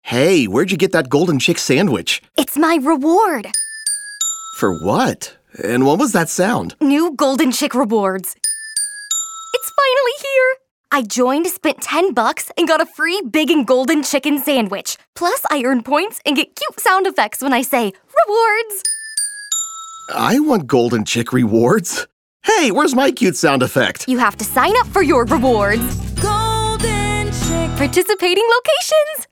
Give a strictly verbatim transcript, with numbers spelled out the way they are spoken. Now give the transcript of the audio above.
Hey, where'd you get that Golden Chick sandwich? It's my reward. For what? And what was that sound? New Golden Chick rewards. It's finally here. I joined, spent ten bucks, and got a free big and golden chicken sandwich. Plus, I earn points and get cute sound effects when I say rewards. I want Golden Chick rewards. Hey, where's my cute sound effect? You have to sign up for your rewards. Golden Chick. Participating locations.